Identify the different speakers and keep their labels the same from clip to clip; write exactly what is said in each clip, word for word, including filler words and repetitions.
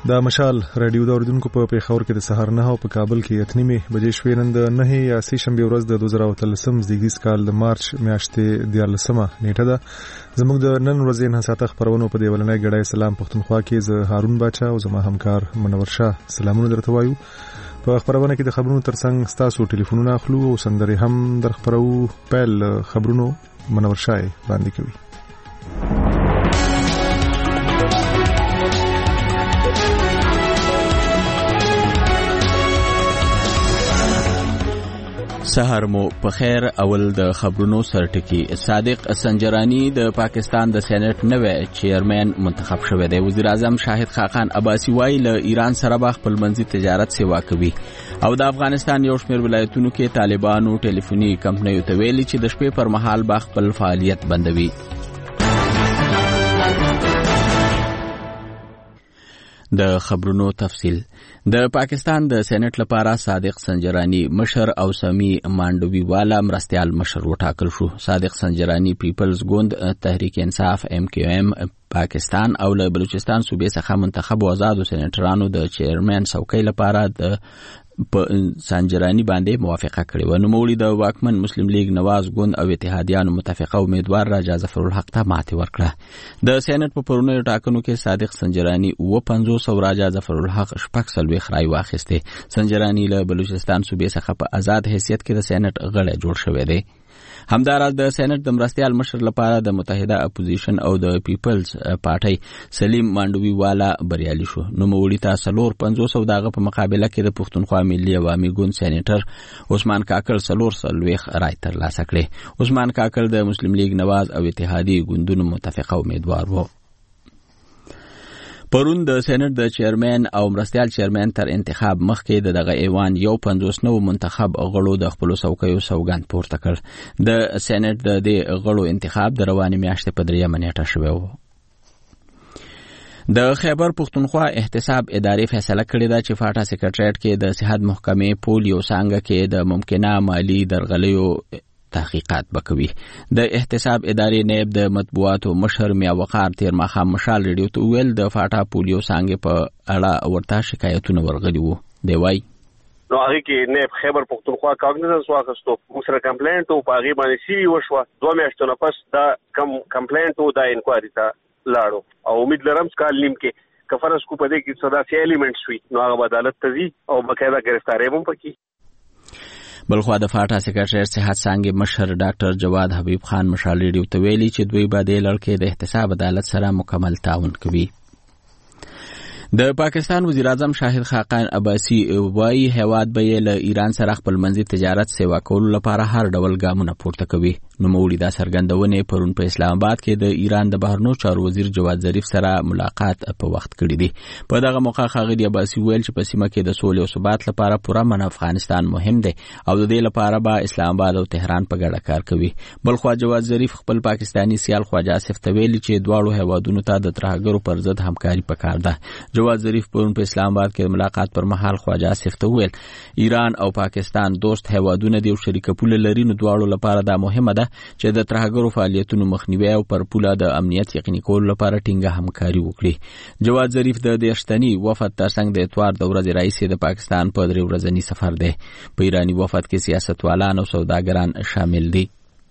Speaker 1: د مشال رادیو د اوریدونکو په پیښور کې د سهار نه او په کابل کې اتنیمه بجې شوې نن د نه یا سې شنبه ورځ د دوه زره اتلسم زیږدیز کال د مارچ میاشتې دیارلسمه نیټه ده. زموږ د نن ورځې نه ساته خبرونه په دی ولنۍ غړای سلام پښتونخوا کې ز هارون باچا او زما همکار منور شاه سلامونه درته وایو. په خبرونه کې د خبرونو ترڅنګ تاسو ټلیفونونه اخلو او سندري هم در خبرو. پیل خبرونو منور شاه باندې کوي.
Speaker 2: سحر مو په خیر. اول د خبرونو سرټکی. صادق سنجرانی د پاکستان د سېنات نوې چیرمن منتخب شوی دی. وزیر اعظم شاهد خاقان عباسی وايي له ایران سره به خپل منځي تجارت سیوا کوي او د افغانستان یو شمېر ولایتونو کې طالبانو ټلیفوني کمپنیو ته ویلي چې د شپې پر مهال به خپل فعالیت بندوي. د خبرونو تفصیل. د پاکستان د سېنات لپاره صادق سنجرانی مشر او سمی مانډوي والا مرستيال مشر وټاکل شو. صادق سنجرانی پیپلز ګوند، تحریک انصاف، ام کیو ام پاکستان او له بلوچستان صوبې څخه منتخب او آزادو سېناترانو د چیرمن څوکۍ لپاره د په سنجرانی باندې موافقه کړې و. نو مولوی د واکمن مسلم لیگ نواز ګوند او اتحادیانو متفقه امیدوار راجا ظفر الحق ته ماتې ورکړه. د سېنات په پرونیو ټاکنو کې صادق سنجرانی و پنځوس او راجا ظفر الحق شپږ سلوي خړای واخیسته. سنجرانی له بلوچستان صوبې څخه په آزاد حیثیت کې د سېنات غړی جوړ شوی دی. همداراز د سېنات د مرستيال مشر لپاره د متحده اپوزیشن او د پیپلز پارټي سلیم مانډوي والا بریالي شو. نو مولوی ته سلور پنځوس او دغه په مقابله کې د پښتونخوا ملي عوامي ګوند سېنیټر عثمان کاکړ سلور سلويخ رای ترلاسه کړي. عثمان کاکړ د مسلم لیگ نواز او اتحادی ګوندونو متفقه امیدوار وو. پرون د سېنات د چیرمن او مرستيال چیرمن تر انتخاب مخکې د دغه ایوان یو پنځوس نو منتخب غړو د خپل څوکیو سوګند پورته کړ. د سېنات د دې غړو انتخاب د رواني میاشتې په دریمه نیټه شوی و. د خیبر پښتونخوا احتساب ادارې فیصله کړې ده چې فاټا سیکریټریټ کې د صحت محکمې پولیو څنګه کې د ممکنه مالی درغلیو تحقیقات وکوي. د احتساب ادارې نائب د مطبوعاتو مشر میا وقار تیر ماخام مشال ریډیو ته ویل د فاټا پولیو څنګه په اړه ورته شکایتونه ورغلي وو. دی وای
Speaker 3: نو هغه کې نائب خیبر پښتونخوا کاګنیزنس واخستو موږ سره کمپلینټ او هغه باندې سی وی وشو. دوه میاشتې نه پس دا کم کمپلینټ او دا انکوایری ته لاړو او امید لرم سکال نیم کې کفرس کو پدې کې صدا سی ایلیمنټس وي نو هغه عدالت ته ځي او بقاعده گرفتاری هم پکې.
Speaker 2: بلخوا د فاټا سیکریټریټ صحت څنګه مشر ډاکټر جواد حبیب خان مشال ریډیو ته ویلي چې دوی به د لړکې د احتساب عدالت سره مکمل تعاون کوي. د پاکستان وزیر اعظم شاهد خاقان عباسی وايي هیواد به له ایران سره خپل منځي تجارت سیوا کولو لپاره هر ډول ګامونه پورته کوي. نو مولوی دا څرګندونه پرون په اسلام آباد کې د ایران د بهرنیو چارو وزیر جواد ظریف سره ملاقات په وخت کړی دی. په دغه موقع خاغلی عباسی ویل چې په سیمه کې د سولې او ثبات لپاره پوره من افغانستان مهم دی او د دې لپاره به اسلام آباد او تهران په ګډه کار کوي. بلخوا جواد ظریف خپل پاکستانی سیال خواجه آصف ته ویلي چې دواړو هیوادونو ته د ترهګرو پر ضد همکاري پکار ده. جواد ظریف پرون په اسلام آباد کې ملاقات پر مهال خواجه آصف ته ویل ایران او پاکستان دوست هیوادونه دي او شریک پوله لري. نو دواړو لپاره دا مهمه ده چې د ترهګرو فعالیتونو مخنیوي او پر پوله د امنیت یقیني کولو لپاره ټینګه همکاري وکړي. جواد ظریف د دیشتنی وفد ترڅنګ د اتوار د ورځې رئیس د پاکستان په درې ورځنی سفر دی. په ایرانی وفد کې سیاستوالان او سوداګران شامل دي.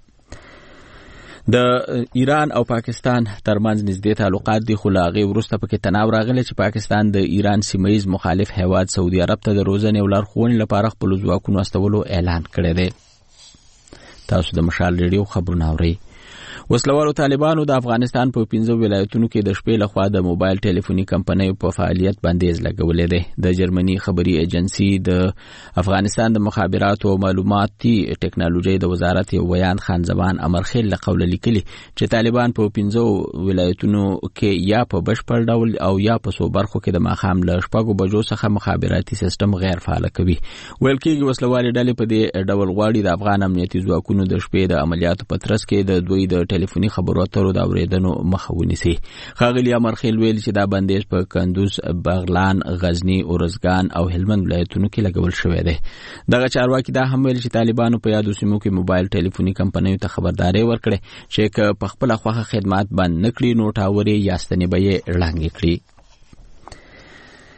Speaker 2: د ایران او پاکستان ترمنځ نږدې تعلقات دي خو لا غي ورسته پکې تناو راغلی چې پاکستان د ایران سیمایي مخالف هیواد سعودي عرب ته د روزنې او لارښوونې لپاره خپل ځواکونو استولو اعلان کړی دی. تاسو د مشال ریډیو خبرونه اورئ. وسلوالو طالبانو د افغانستان په پنځه ولایتونو کې د شپې لخوا د موبایل ټلیفوني کمپنیو په فعالیت بندیز لګولې ده. د جرمني خبري ایجنسی د افغانستان د مخابراتو او معلوماتي ټکنالوژي د وزارت یو بیان خان زبان امرخیل له قول لیکلي چې طالبان په پنځه ولایتونو کې یا په بشپړ ډول او یا په څو برخو کې د ماخام له شپږو بجو څخه مخابراتي سیستم غیر فعال کوي. ویل کېږي وسلوالي ډلې په دې ډول غواړي د افغان امنیتي ځواکونو د شپې د عملیاتو په ترڅ کې د دوی د ټلیفوني خبرو اترو د اوریدنو مخه ونیسي. ښاغلي امرخیل ویل چې دا بندیز په کندوز، بغلان، غزنی، اورزګان او هلمند ولایتونو کې لګول شوی دی. دغه چارواکي دا هم ویل چې طالبانو په یادو سیمو کې موبایل ټلیفوني کمپنیو ته خبرداري ورکړي چې که په خپل خوخه خدمات بند نکړي نو ټاوري یا ستنې به یې ړنګې کړي.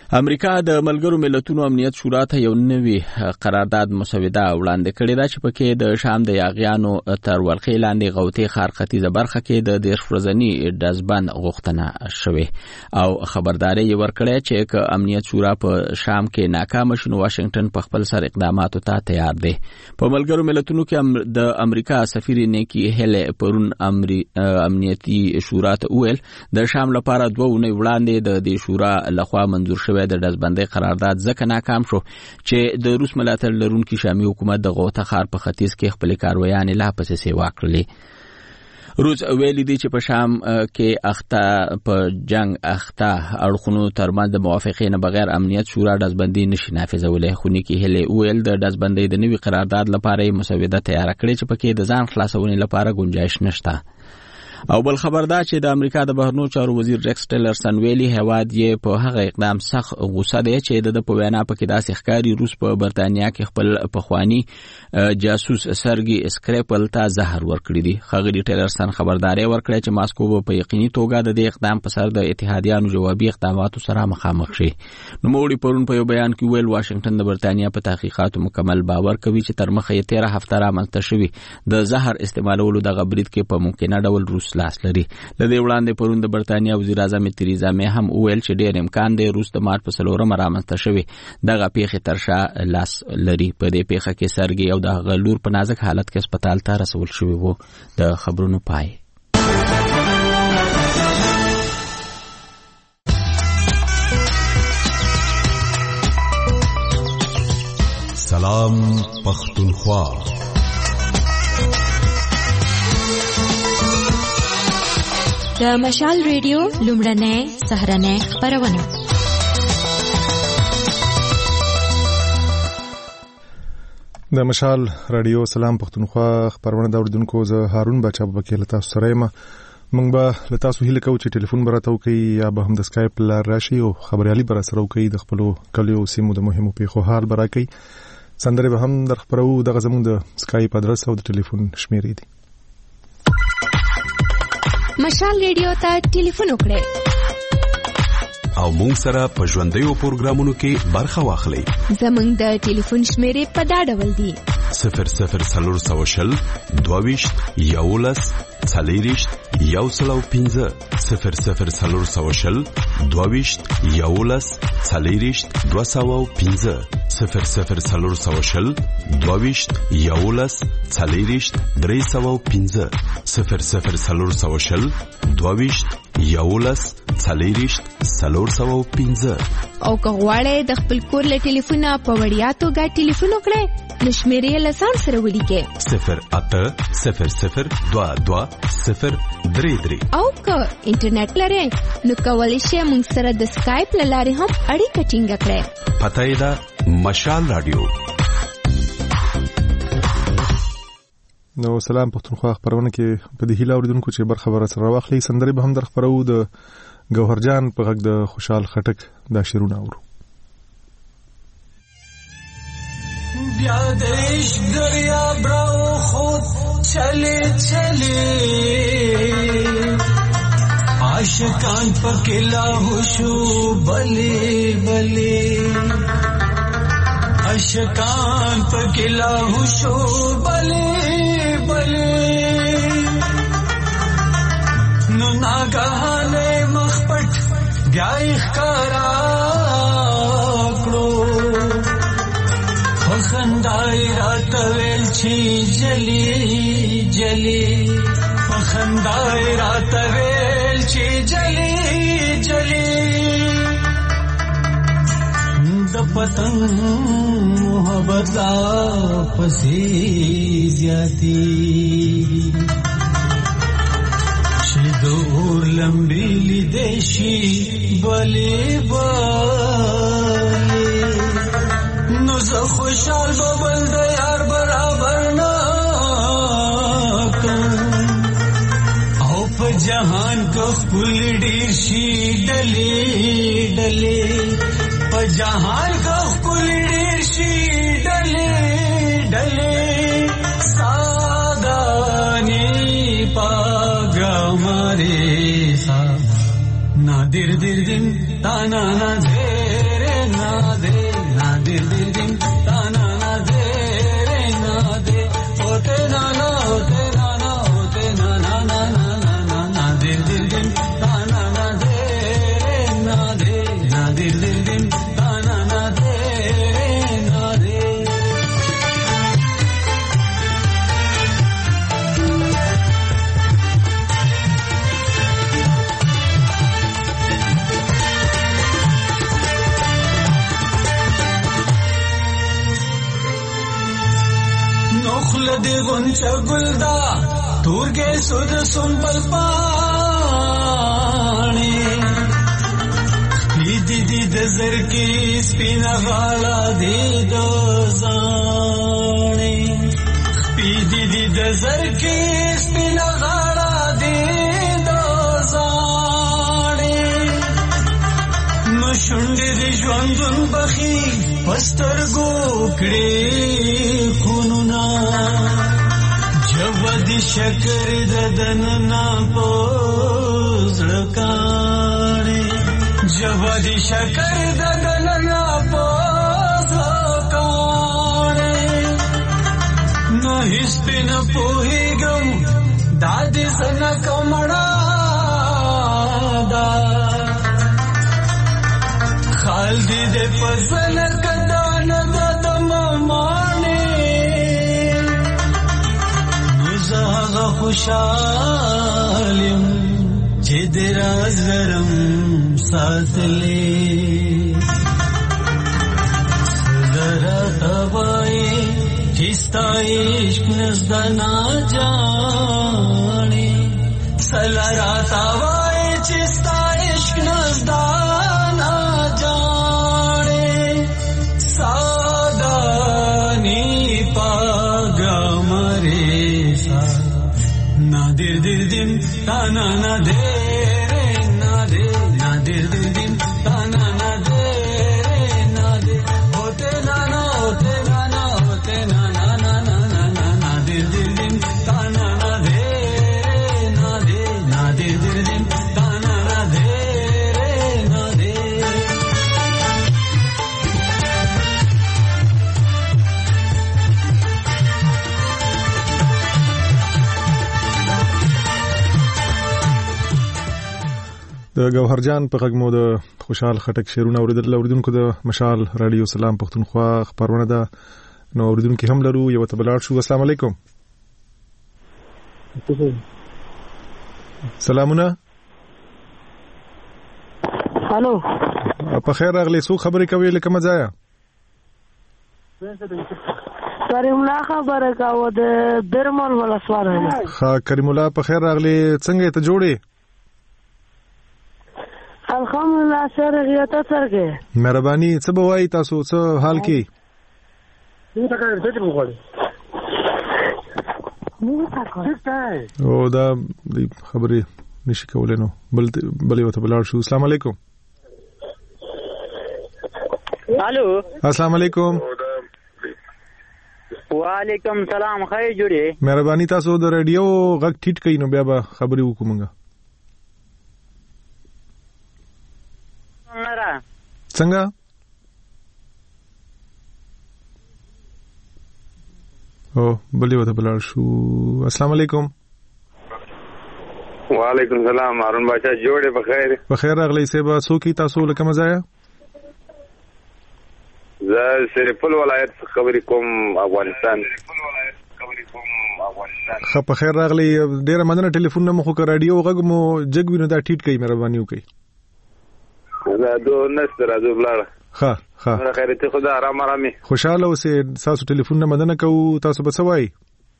Speaker 2: امریکا د ملګرو ملتونو امنیت شورا ته یو نوې قرارداد مسوده وړاندې کړې ده چې پکې د شام د یاغیانو تر ولقې لاندې غوطې ښار ختیځه برخه کې د دېرش ورځني ډزبند غوښتنه شوې او خبرداري یې ورکړې چې که امنیت شورا په شام کې ناکام شي نو واشنگټن په خپل سر اقداماتو ته تیار دی. په ملګرو ملتونو کې د امریکا سفیر نیکی هیل پرون امنیتي شورا ته وویل د شام لپاره دوه اونۍ وړاندې د دې شورا لخوا منظور شوی د ډزبندۍ قرارداد ځکه ناکام شو چې د روس ملاتړ لرونکي شامي حکومت د غوطه ښار په ختیځ کې خپل کاروایان لا پسې سیوا کړلې. روس ویلي دی چې په شام کې اخته په جنگ اخته اړخونو ترمنځ د موافقې نه بغیر امنیت شورا ډزبندي نشي نافذولای. خو نیکی هیل ویل د ډزبندۍ د نوي قرارداد لپاره مسوده تیار کړې چې پکې د ځان خلاصونې لپاره گنجائش نشته. او بل خبر دا چې د امریکا د بهرنیو چارو وزیر ریکس ټیلرسن ویلي هواد یې په هغه اقدام سخت غوسه دی چې د په وینا پکې داسې ښکاری روس په برتانیا کې خپل پخوانی جاسوس سرګي اسکریپل ته زهر ورکړی دی. خغلی ټیلرسن خبرداري ورکړه چې ماسکو په یقیني توګه د دې اقدام په سر د اتحادیانو جوابي اقداماتو سره مخامخ شي. نو موړي پرون په یو بیان کې ویل واشنگټن د برتانیا په تحقیقاتو مکمل باور کوي چې تر مخه یې تیره هفته رامنځته شوی د زهر استعمالولو د غبرید کې په ممکنه ډول روس لاس لري. لدې وړاندې پرون د برتانیا وزیر اعظم تریزا مې هم وویل چې ډېر امکان دی روس د مارچ په څلورمه رامنځته شوی دغه پیښې تر شا لاس لري. په دې پیښه کې سرګي او د غلور په نازک حالت کې هسپتال ته رسول شوی وو. د خبرونو پای.
Speaker 4: سلام پختونخوا.
Speaker 5: د مشال ریډیو لومړنۍ سهارنۍ خبرونه.
Speaker 1: د مشال رادیو سلام پختونخوا خبرونه د اوریدونکو زه هارون بچا بکیل تاسو سره یم. موږ به له تاسو هیله کوو چې ټلیفون برته وکړي یا به هم د سکایپ لار راشي او خبريالي بر سره وکړي د خپل کلیو سیمو د مهمو پیښو حال برا کوي. سندره به هم در خبرو دغه زموږ د سکایپ ادرس او د ټلیفون شمیرې دي.
Speaker 5: مشال ریډیو ته ټلیفون وکړئ
Speaker 4: او مونږ سره په ژوندیو پروګرامونو کې برخه واخلئ.
Speaker 5: زموږ د ټلیفون شمیرې په دا ډول دي:
Speaker 4: صفر صفر څلور سوه شل دوه ویشت یولس څلېرویشت یو سل او پنځه صفر صفر څلور سوه شل دوه ویشت یولس څلېرویشت دوه سوه او پنځه صفر صفر څلور سوه شل دوه ویشت یولس څلېرویشت درې سوه او پنځه صفر صفر څلور سوه شل دوه ویشت یولس څلېرویشت څلور سوه او پنځه.
Speaker 5: او که غواړئ د خپل کور له ټلیفونه په وړیا توګه ټلیفون وکړئ نو شمیرې له ځان سره ولیکئ:
Speaker 4: صفر اته صفر صفر دوه دوه صفر درې درې.
Speaker 5: او که انټرنیټ لرئ نو کولی شئ موږ سره د سکایپ له لارې هم اړیکه ټینګه کړئ.
Speaker 4: پته یې ده مشال رادیو.
Speaker 1: نو سلام پختونخوا خبرونه کې په دې هیله اوریدونکو چې بر خبره سره واخلي. سندره به هم در خبرو د گوهرجان په غږ د خوشحال خټک دا شعرونه اورو.
Speaker 6: بیا دیش دریا براو خود چلے چلے عاشقان پکلا ہوشو بلے بلے عاشقان پکلا ہوشو بلے بلے نو ناگہانے مخپٹ بیائی خکارا کڑو پخندائی رات ویل چھی جلی جلی پخندائی رات ویل چھی جلی جلی د پتنگ محبت لا پسی زیادی شدور لمبی لی دیشی بلی بلی نو زه خوشحال ببل د یار برابر نا او په جهان کو خپل ډیر شي ډلې ډلې په جهان کو خپل ډیر شي ډلې ډلې سادانی پاګا ماره سا نادر در دن تانا نظر dir dir din ta na na de na de نخل دی غنچا گلدا تورگے سود سنبل پانے دی دی دزر کی سپینا غالا دی دوزانے پی دی دی دزر کی سپینا غالا دی دوزانے نشنڈی دی جواندن بخی پستر گوکڑی خونونا جوادی شکر ددن نا پوزڑکانے جوادی شکر ددن نا پوزڑکانے نحس پی نپوہی گم دادی سنا کمڑا دا خال دی دے پزن کدان ددم مانے نزاغ خوشالیم چه دراز گرم ساتلے سدرا توائی چستا عشق نزدنا جانے سلرا توائی چستا عشق نزدنا جانے سادانی پاگا مرے سا نادر در دن تانا نا دے نا دے نادر در دن تانا نا دے نا دے ہوتے نانا ہوتے نانا ہوتے نانا نانا نانا نادر در دن تانا نا دے نا دے نادر در دن تانا نا دے نا دے
Speaker 1: د گوهرجان په غږ مو د خوشحال خټک شعرونه اوریدل. اوریدونکو د مشال رادیو سلام پښتونخوا خبرونه ده نو اوریدونکو هم لرو یو ته بلار شو. السلام علیکم. سلامونه.
Speaker 7: هالو
Speaker 1: په خیر راغلی. څو خبرې کوي لکه مزایا
Speaker 7: کریم الله خبره کاوه د برمل ولسوالۍ.
Speaker 1: ها کریم الله په خیر راغلی. څنګه ته جوړې؟
Speaker 7: الحمدلله سره غیاته سره.
Speaker 1: مهرباني. څه به وایي تاسو؟ څه حال کې؟ او دا خبرې نشي کولای نو بل بل یو ته بلار شو. السلام علیکم.
Speaker 8: الو
Speaker 1: السلام علیکم.
Speaker 8: وعلیکم سلام. خیر جوړې.
Speaker 1: مهرباني تاسو د رادیو غږ ټیټ کړئ نو بیا به خبرې وکومږه. څنګه؟ او بلی وته بلار شو. السلام علیکم.
Speaker 3: وعلیکم سلام. هارون بادشاہ جوړې په خیر.
Speaker 1: په خیر راغلی. سبا څوک تاسو لکه مزایا؟
Speaker 3: زه سرپل ولایت خبرې کوم افغانستان.
Speaker 1: خو په خیر راغلی. ډیره مننه. ټلیفون نه مخ کو رادیو غږ مو جګ وینو دا ټیټ کړئ مهرباني وکړئ.
Speaker 3: دا دو نست راځو بلاړه.
Speaker 1: ها ها
Speaker 3: خیرته خدا آرام آرامي.
Speaker 1: خوشاله اوسئ. تاسو ټلیفون نه مننه کوو. تاسو به څه وایي؟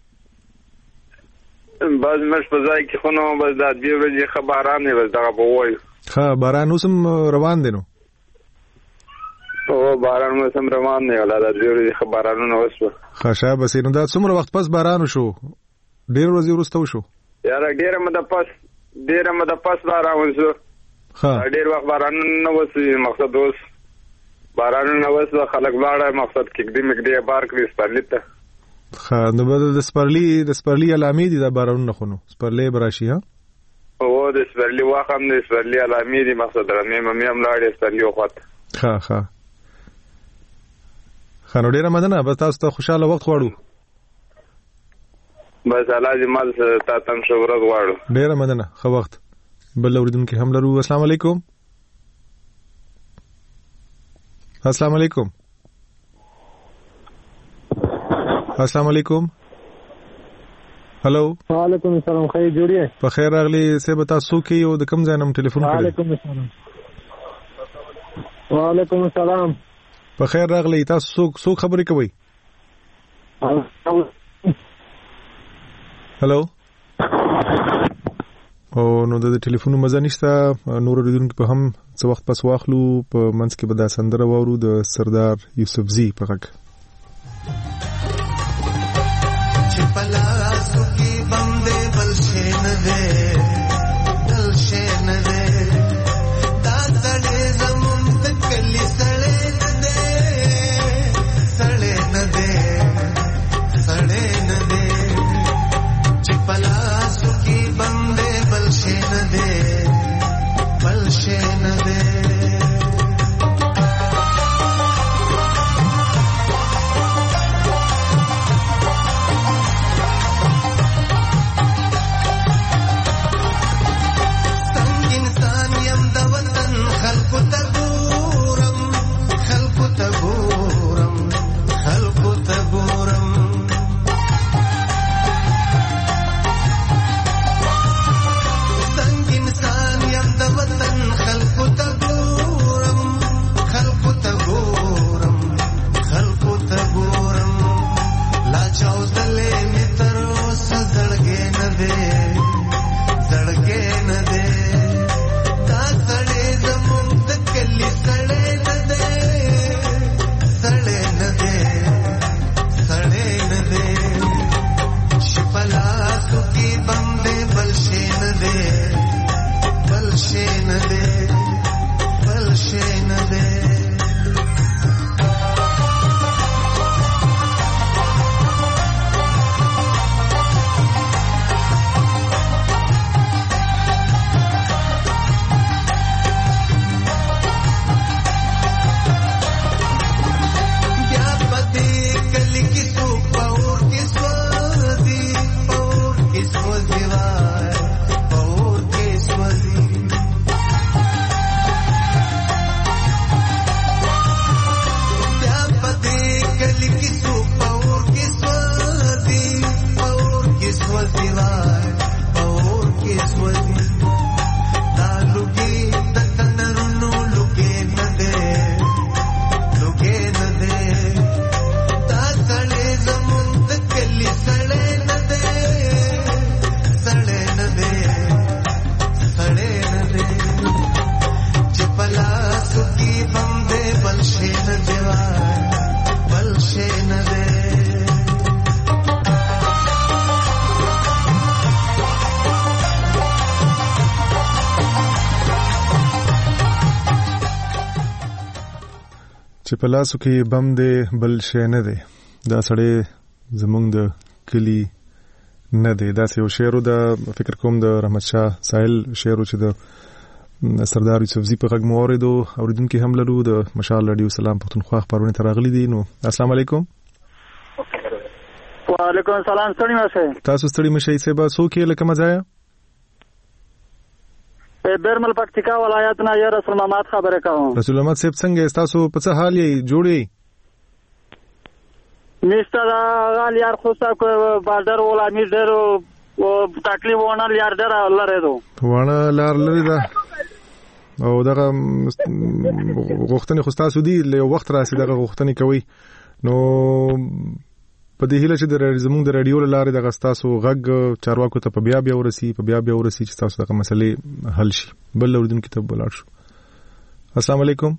Speaker 3: باز مش په ځای کې خو نو بس دا دې ورځې خبران نه بس دا په وایو.
Speaker 1: ها باران اوسم روان دي نو.
Speaker 3: او باران اوسم روان نه ولا دا دې ورځې خبرانو نو وسو.
Speaker 1: ها شابه سینو دا څومره وخت پس باران شو؟ ډیر ورځې وروسته وشو.
Speaker 3: یاره ډیره مده پس ډیره مده پس باران وشو.
Speaker 1: ها
Speaker 3: ډیر وخت باران نه وسی. مقصد اوس باران نه وسو خلک لاړه. مقصد کې دې مګدې بار کړی سپارلیته.
Speaker 1: ها نو بدل د سپارلی د سپارلی علامې دي دا باران نه خونو سپارلی براشي. ها
Speaker 3: او د سپارلی واخم د سپارلی علامې دي. مقصد رمې مې هم لاړې سپارلی وخت.
Speaker 1: ها ها خانو ډیره مننه. بس تاسو ته خوشاله وخت غواړو.
Speaker 3: بس الله دې مال ته تم شهرت غواړو.
Speaker 1: ډیره مننه. خو وخت بل اوریدونکو هم لرو. السلام علیکم. السلام علیکم. السلام علیکم. هلو.
Speaker 9: وعلیکم السلام. خیر جوړی؟
Speaker 1: په خیر راغلی. څه به تاسو کې یو د کوم ځای نم ټلیفون کړی؟
Speaker 9: وعلیکم السلام. وعلیکم السلام.
Speaker 1: په خیر راغلی. تاسو څوک څوک خبرې کوي؟ هلو. او نو د ټلیفون مزه نشته. نور اوریدونکو په هم څه وخت پس واخلو. په منځ کې به دا سندره واورو د سردار یوسفزي په غږ.
Speaker 10: چې پلاسو کې بندې بل شي نه ده بل شي نه ده دا تړې زمون د کلی سړې نه ده سړې نه ده سړې نه ده چې پلاسو کې بندې بل شي نه ده بل شي نه ده
Speaker 1: چې په لاسو کې بم دی بل شی نه دی. دا سړی زمونږ د کلی نه دی. دا یو شعر د فکر کوم د رحمت شاه ساحل شعر چې د سردار یوسفزي په غږ مو اوریدو. اوریدونکو هم لرو د مشال رادیو سلام پښتونخوا خبرونه تراغلي دي. نو السلام علیکم.
Speaker 8: وعلیکم السلام. ستړي مشه
Speaker 1: تاسو ستړي مشه ای سبا سو کې لکه مزایا
Speaker 8: بیرمل پکتیکا ولایت نه یا رسول محمد خبره کوم.
Speaker 1: رسول محمد صاحب څنګه تاسو په څه حال یې جوړی؟
Speaker 8: نشته دا غال یار خوستا کو بازار ولا امیر ډېر او تکلیف ونه یار ډېر لره دو
Speaker 1: ونه لار لري دا او دغه غوښتنې خو تاسو دی له وخت راسي دغه غوښتنې کوي. نو په دې هیله چې د زموږ د رادیو لاره د غستاسو غږ چارواکو ته په بیا بیا ورسي په بیا بیا ورسي چې تاسو دغه مسلې حل شي. بل اوریدونکو ته بولاړ شو. السلام علیکم.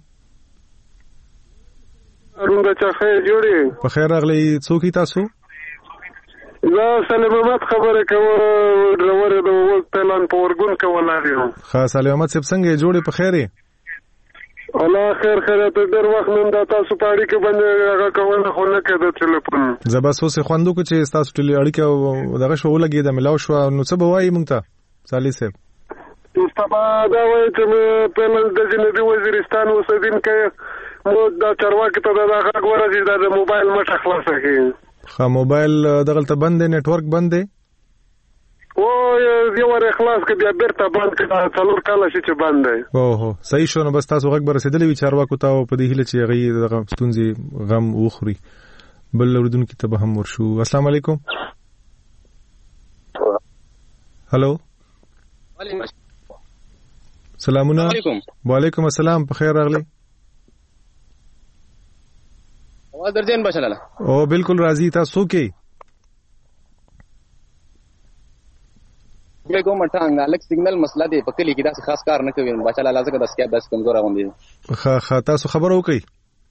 Speaker 11: روم بچا خیر جوړی؟
Speaker 1: په خیر راغلی. څوک تاسو؟
Speaker 11: زه سلیم احمد خبره کوم. ډرور د وخت اعلان په ورګون کولاریو.
Speaker 1: ښه سلیم احمد صاحب څنګه جوړی؟ په خیر یې؟
Speaker 11: الله خیر خیر ته ډېر وخت نن دا تاسو په اړیکه باندې هغه کوله خو نه کېده ټلیفون.
Speaker 1: زباسو سه خوندو کو چې تاسو ټلی اړیکه دغه شو لګي د ملاو شو. نو څه به وایي مونږ ته صالح صاحب؟
Speaker 11: استبا دا وایي چې په نن د جنوبي وزیرستان اوسیدونکو مو دا چارواکي ته دا غږ ورځي دا د موبایل مټ خلاص کړي.
Speaker 1: ښه موبایل دغلته بند دی، نت ورک بند دی.
Speaker 11: او یو ور اخلاص کې بیا بیرته بند کړه څلور کاله شي چې بند دی.
Speaker 1: اوه صحیح شو. نو بس تاسو غږ برسېدلې وی چارواکو ته په دې هیله چې هغه دغه ستونزې غم وخوري. بل اوردونکو ته به هم ورشو. السلام علیکم. هلو سلامونه. وعلیکم السلام. په خیر راغلی.
Speaker 12: आवाज درځین بشلاله.
Speaker 1: او بالکل راضی. تاسو کې
Speaker 12: به کوم ټانګ الک سیګنل مسله دی په کلی کې دا خاص کار نه کوي بشلاله ځکه د اسکیپ بس کمزور غوندي.
Speaker 1: خا خا تاسو خبر وکي.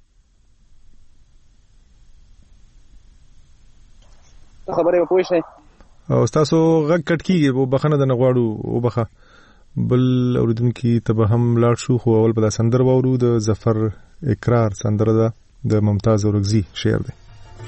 Speaker 12: خبره پوه شئ.
Speaker 1: او تاسو غږ کټ کیږي او بخنه د نغواړو او بخه بل اوریدونکو ته به هم لاړ شو. خو اول په سندر وورو د ظفر اقرار سندره ده د ممتاز اورغزي شعر دی.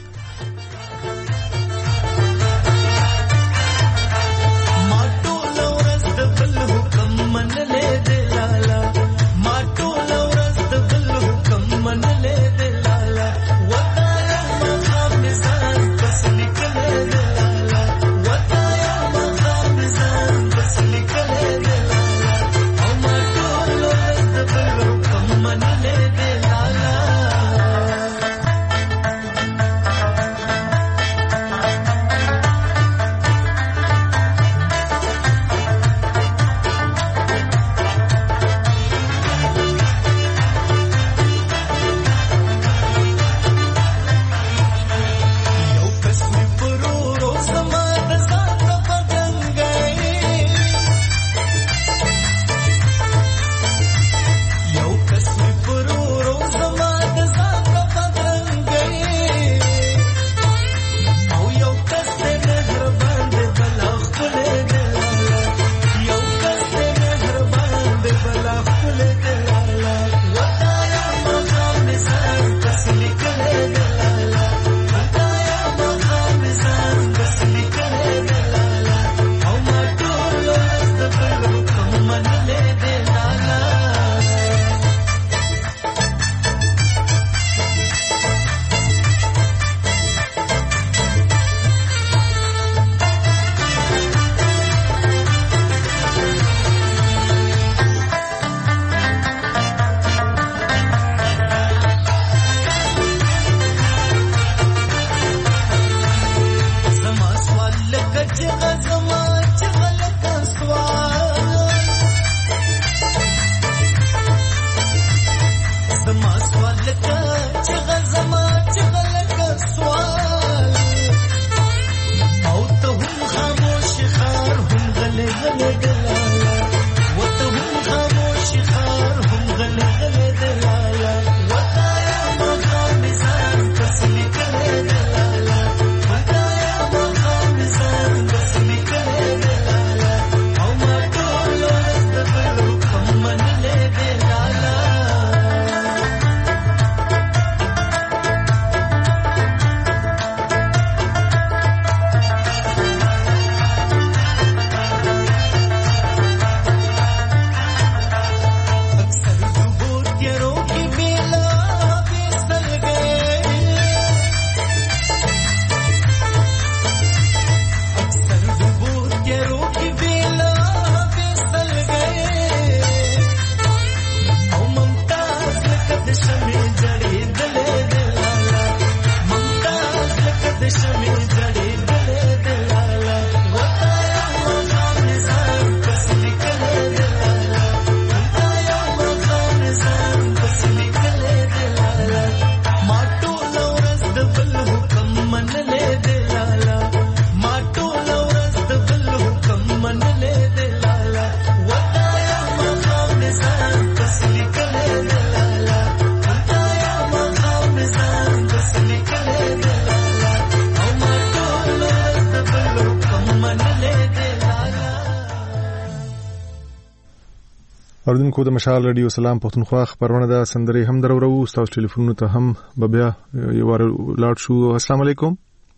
Speaker 1: اوردونکو د مشال رادیو سلام پښتونخوا خبرونه ده سندري هم درو ورو تاسو ټلیفون ته هم بیا یو ور لاړ شو. السلام علیکم.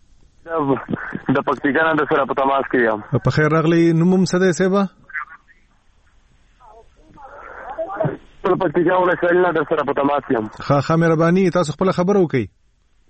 Speaker 11: د پکتیکا نه سره په تماس کې یم.
Speaker 1: په خیر راغلی. نومم څه دی سیبا؟
Speaker 11: په پکتیکا ول سره نه سره په تماس یم.
Speaker 1: ښه ښه مهرباني تاسو خپل خبرو کوي.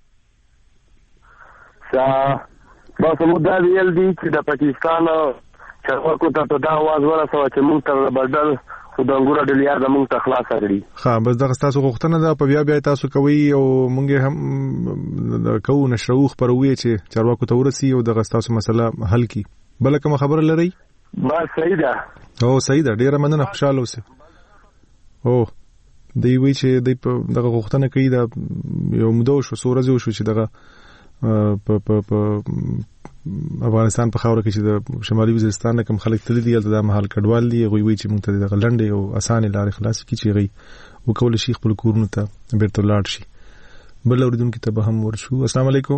Speaker 11: سا بس موږ دا ویل دي چې د پاکستان
Speaker 9: چرواکو ته په دا आवाज ورسوه چې موږ ته بدل خو د انګورو ډېر یار د موږ ته خلاص کړي.
Speaker 1: ها بس دغه تاسو غوښتنه ده په بیا بیا تاسو کوي او موږ هم کوو نشرو خبروي چې چرواکو ته ورسي او دغه تاسو مسله حل کی. بل کوم خبر لري؟
Speaker 9: بس صحیح ده.
Speaker 1: او صحیح ده، ډیره مننه، خوشاله اوسه. او دی وی چې د دغه غوښتنه کوي دا یو مدو شو سورزو شو چې دغه په په په افغانستان په خاور کې چې د شمالي وزیرستان کوم خلک تللی دي د محل کډوال دي غوي وی چې موږ ته د غلندې او اسانه لارې خلاص کی چې غي وکول شي خپل کورونو ته بیرته لاړ شي. بل اوریدونکو ته به هم ورشو. السلام علیکم.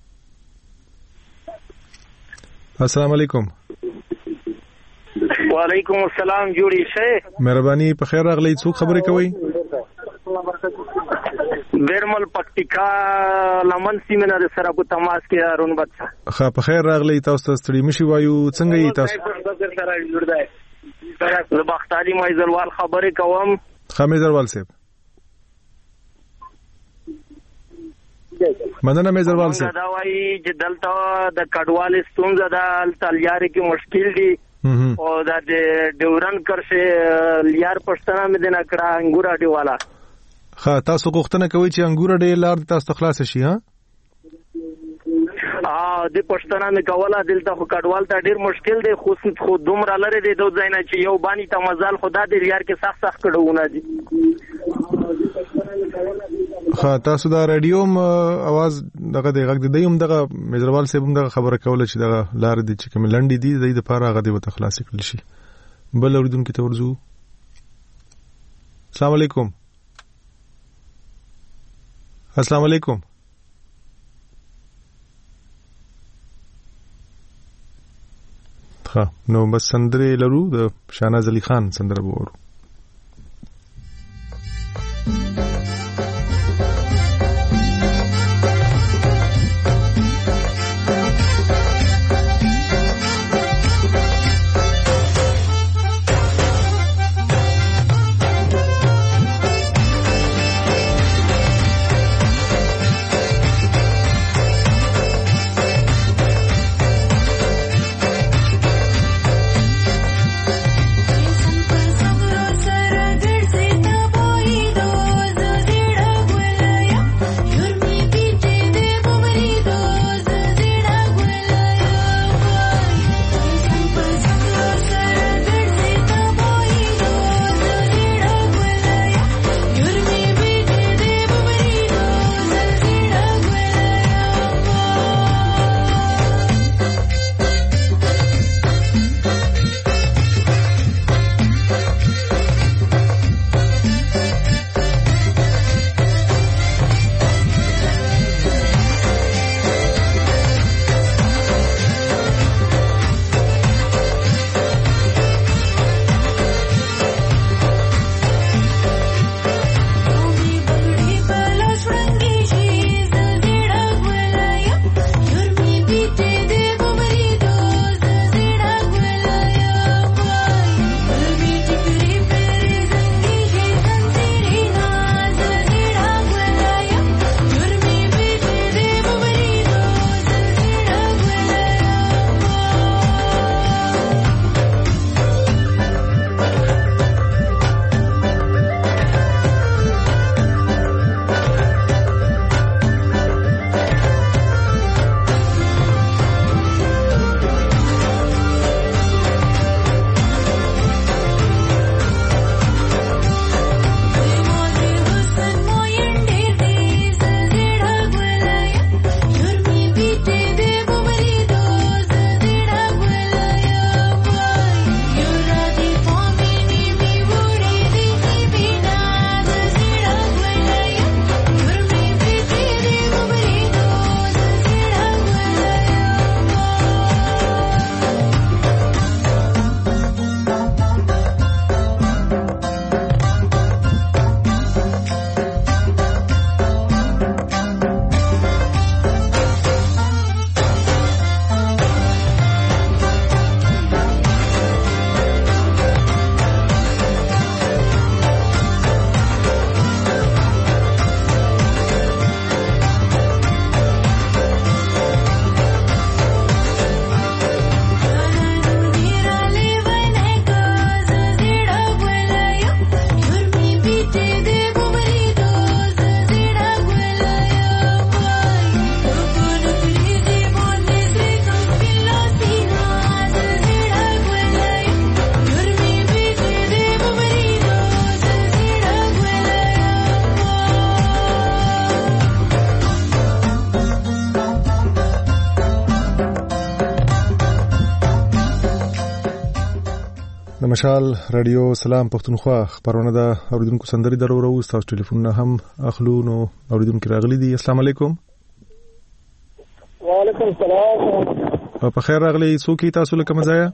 Speaker 1: السلام علیکم.
Speaker 13: وعلیکم السلام. جوړی شه
Speaker 1: مهرباني په خیر راغلی. څوک خبرې کوي؟
Speaker 13: بیرمل پکتیکا لمن سیمینار سره په تماس کې هارون بچا.
Speaker 1: ښه په خیر راغلی. تاسو ته ستړي مشي وایو. څنګه یې تاسو؟
Speaker 13: زه بختالي مایزروال خبرې کوم.
Speaker 1: ښه مایزروال صاحب. مننه مایزروال صاحب.
Speaker 13: دا وایي چې دلته د کډوال ستونزه ده، تلیاري کې مشکل دي او دا د ډیورن کرشه لیار پښتنه مې دنا کړه انګور اډي والا.
Speaker 1: ها تاسو غوښتنه کوي چې انګور اډي لار تاسو خلاص شي؟ ها
Speaker 13: ا د پښتنه مې کوله دلته خو کډوال ته ډیر مشکل دی، خو خو دومره لري دی دوه ځای نه چې یو بانی ته مزال خدا دې لیار کې سخت سخت کډونه دي.
Speaker 1: ها تاسو دا رادیو م आवाज دغه دغه د دیم دغه مجروال صاحب دغه خبره کوله چې دغه لار دي چې کوم لنډي دي د دې لپاره هغه دی وته خلاص کړل شي. بل اوریدونکو ته ورزو. السلام علیکم. السلام علیکم. ها نو بس سندره لرو د شاهناز علي خان سندره وورو.
Speaker 10: Yes, I'm
Speaker 1: د مشال رادیو سلام پښتونخوا خبرونه د اوریدونکو سندري درورو تاسو ټلیفون نه هم اخلو نو اوریدونکو راغلي دي. السلام علیکم.
Speaker 14: وعلیکم السلام.
Speaker 1: په خیر راغلي. څوک تاسو لکه مزایا؟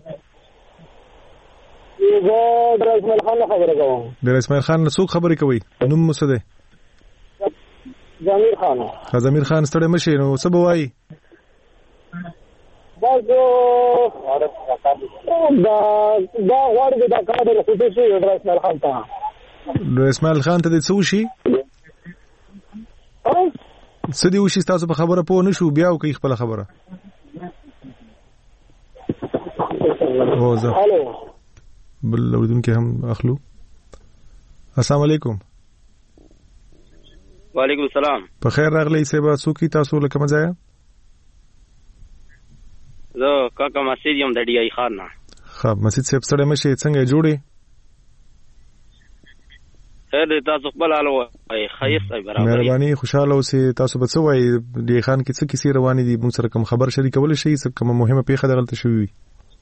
Speaker 14: زه د اسماعیل خان خبره کوم.
Speaker 1: د اسماعیل خان څوک خبرې کوي؟ نوم مو څه دی؟
Speaker 14: ضمیر خان.
Speaker 1: ضمیر خان ستړی مشي نو څه به وایي؟
Speaker 14: دا دا دا غواړي دا کار د خودي شي د اسماعیل خان ته.
Speaker 1: د اسماعیل خان ته د څه وشي؟ څه دی وشي تاسو په خبره پوه نشو بیا وکړئ خپل خبره. او زه بل اوریدونکو هم اخلو. السلام علیکم.
Speaker 15: وعلیکم السلام.
Speaker 1: په خیر راغلی سیبا څوک تاسو لکه مزایا؟
Speaker 15: زه کاکا مسجد یم د ډی ای خان نه.
Speaker 1: خب مسجد صاحب ستړی مشي څنګه جوړې؟
Speaker 15: خیر دی تاسو خپل حال وایي ښایست وي برابر.
Speaker 1: مهرباني خوشحاله اوسئ. تاسو به څه وایي ډی ای خان کې څه کیسې روانې دي موږ سره کوم خبر شریکولی شئ څه کومه مهمه پیښه دغلته شوې وي؟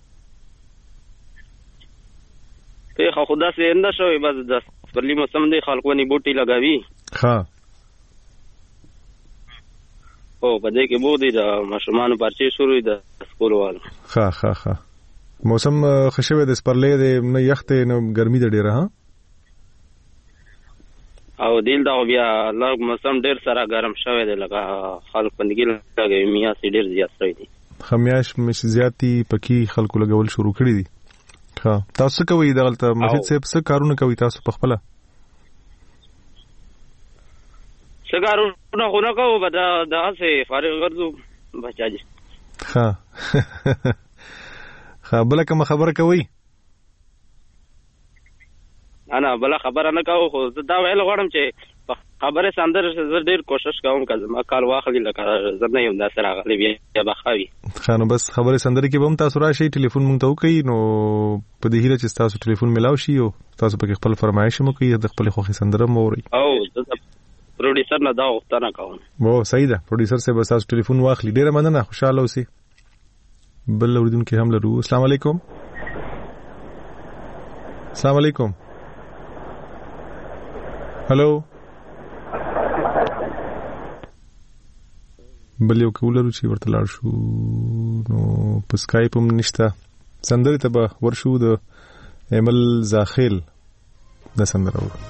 Speaker 15: پیښه خو داسې نه شوې بس د سپرلي موسم دی خلک ونې بوټي لګوي.
Speaker 1: ښه
Speaker 15: او په دې کې بودی د ماشومانو پرچې شروع د سکول والو.
Speaker 1: ښه ښه ښه موسم ښه شوی د سپرلی دی نه یخ دی نه ګرمي ده ډېره. ها
Speaker 15: او دلته بیا لږ موسم ډېر سره ګرم شوی دی لکه خلک پندګي لګوي میاشتې ډېر زیات شوی دی.
Speaker 1: ښه میاشت مش زیات دي پکې خلکو لګول شروع کړي دي. ښه تاسو څه کوئ دغلته مسجد صاحب څه کارونه کوئ تاسو په خپله؟
Speaker 15: څه کارونه خو نه کوو به دغسې فارغ ګرځو بچاجي.
Speaker 1: ښه ښه بله کومه خبره کوئ؟
Speaker 15: نه بله خبره نه کوو خو زه دا ویل غواړم چې په خبرې سندرې زه ډېر کوشش کوم که زما کال واخلي لکه زه نه یم داسې راغلی بیا به ښه وي.
Speaker 1: ښه نو بس خبرې سندرې کې به هم تاسو راشئ ټلیفون مونږ ته وکړئ نو په دې هیله چې ستاسو ټلیفون میلاو شي او تاسو پکې خپل فرمایش هم وکړئ د خپلې خوښې سندره هم واورئ.
Speaker 15: او زه پروډیوسر نه دا غوښتنه کوم.
Speaker 1: او صحیح ده پروډیوسر صاحب تاسو ټلیفون واخلي. ډېره مننه خوشحاله اوسئ. بل اوریدونکي هم لرو. السلام علیکم. السلام علیکم. هلو بل یو کولرو چې ورته لاړ شو نو په سکایپ هم نشته. سندرې ته به ورشو د ایمل زاخیل د سندره ورو.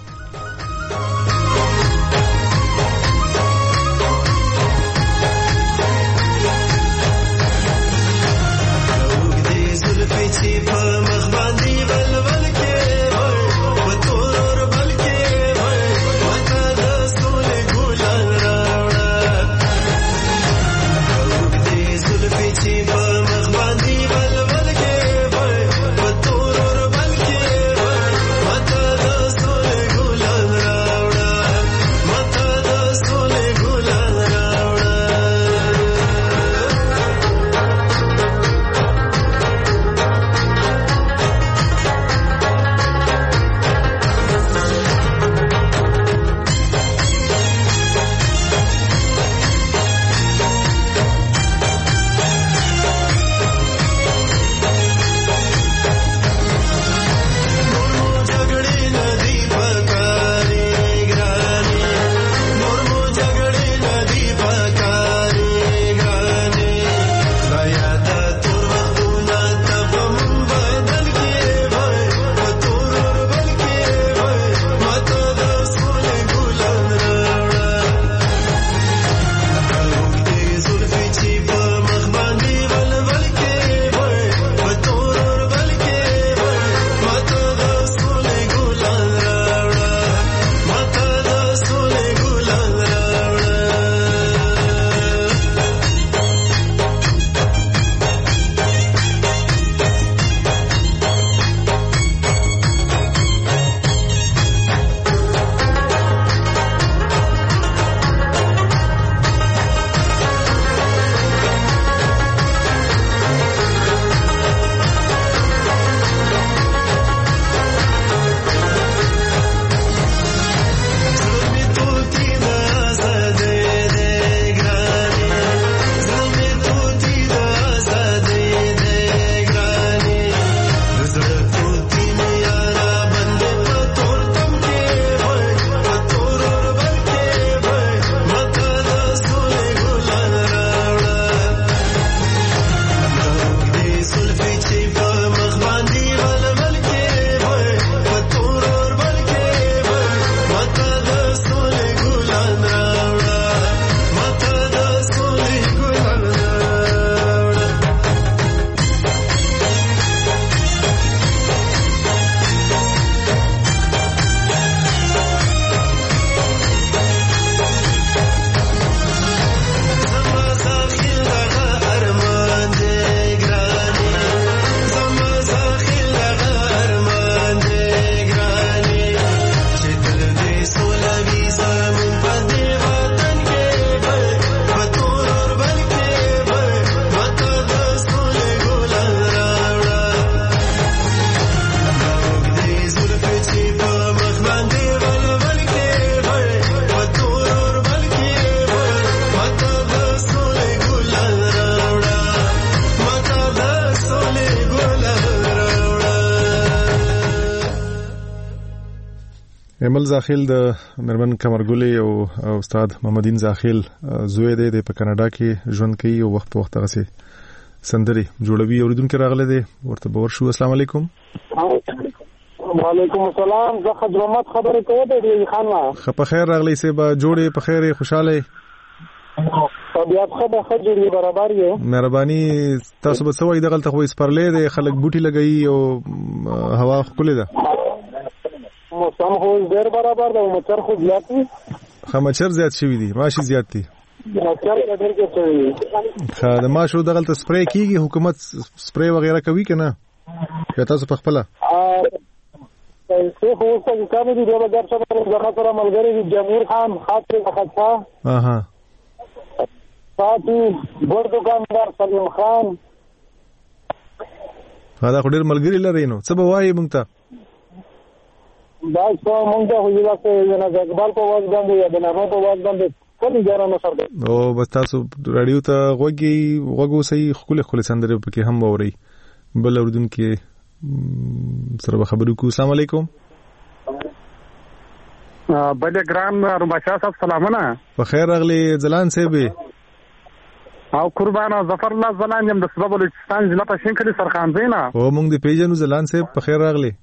Speaker 10: Go
Speaker 1: ایمل زاخیل د نرمن کمرګلی او استاد محمدین زاخیل زوی دی د کاناډا کې ژوند کوي او وخت وخت غسي سندري جوړوي اوریدونکو راغله دی ورته باور شو. السلام علیکم.
Speaker 14: وعلیکم السلام. زه خدمت خبرې کوم د خان ما
Speaker 1: خپ خیر راغلی سه با جوړې په خیر خوشاله
Speaker 14: طبيعت خبره خجري برابر یو.
Speaker 1: مهرباني تاسو به سوي دغه ته خو سپرلې د خلک بوټي لګي او هوا خولې ده.
Speaker 14: موسم خو ډېر برابر ده، مچر خو زیات دي.
Speaker 1: خمچر زیات شوی دي، ماشي زیات دي.
Speaker 14: مچر ډېر کې شوی دي.
Speaker 1: خا د ماشو دغه ته سپری کیږي، حکومت سپری وغیرہ کوي کنه؟ یا تاسو په خپل؟
Speaker 14: ا څه خو څه کوي دي د بازار سره د خطر ملګری جمهور خان خاطر خطا
Speaker 1: اها
Speaker 14: ساتي بور دکاندار سلیم خان
Speaker 1: دا خو ډېر ملګری لري نو څه به وایي مونږ ته؟
Speaker 14: دا څو مونږ ته ویل چې نه د اقبال په واز باندې یا د نامه په واز باندې کله ځانو سره ده
Speaker 1: او بس تاسو رادیو ته غوږی غوږو صحیح خپل خپل سندره پکې هم ووري بل اوردون کې سره خبرو کو. السلام علیکم.
Speaker 16: بل ګرام رمباشا صاحب سلامونه.
Speaker 1: په خیر راغلی زلان صاحب
Speaker 16: او قربان ظفر الله زلان یم د سبب بلوچستان ضلع په شینکلی سرخان زینا
Speaker 1: او مونږ د پیجنو زلان صاحب په خیر راغلی.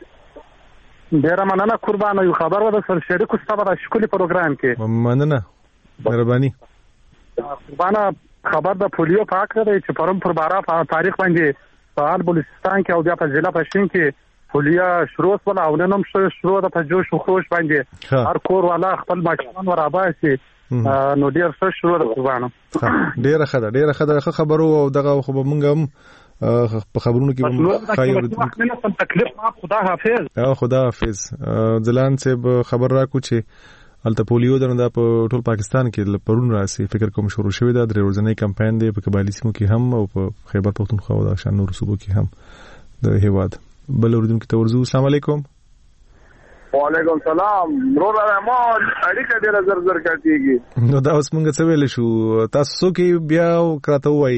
Speaker 16: ډیره مننه قربان. یو خبر و د سر شریکو ستاسو د شکل پروګرام کې
Speaker 1: مننه مهرباني.
Speaker 16: قربان خبر د پولیو پاک دی چې پرم پر بارا تاریخ باندې په بلوچستان کې او بیا په ضلع پښین کې پولیا شروع ولا او نن هم شروع د پجوش او خوش باندې هر کور والا خپل ماچان وراباسي نو ډیر څه شروع د قربان.
Speaker 1: ډیره خده ډیره خده خبرو او دغه خو مونږ هم په خبرونو کې
Speaker 16: خیر تکلیف ما خدا حافظ
Speaker 1: او خدا حافظ. ځلان صاحب خبر راکو چې الته پولیو درنده په ټول پاکستان کې پرون راسي فکر کوم شروع شوی دا د ورځنی کمپاین دی په قبایلی سیمو کې هم او په خیبر پختونخوا او د شان نور صوبو کې هم د هیواد بل اوردونکو ته ورزو. السلام علیکم.
Speaker 17: وعلیکم السلام. برور رحمان اړیکه ډیره زر زر کټیږي
Speaker 1: نو دا اوس مونږ څه ویل شو تاسو کې بیا کراته وای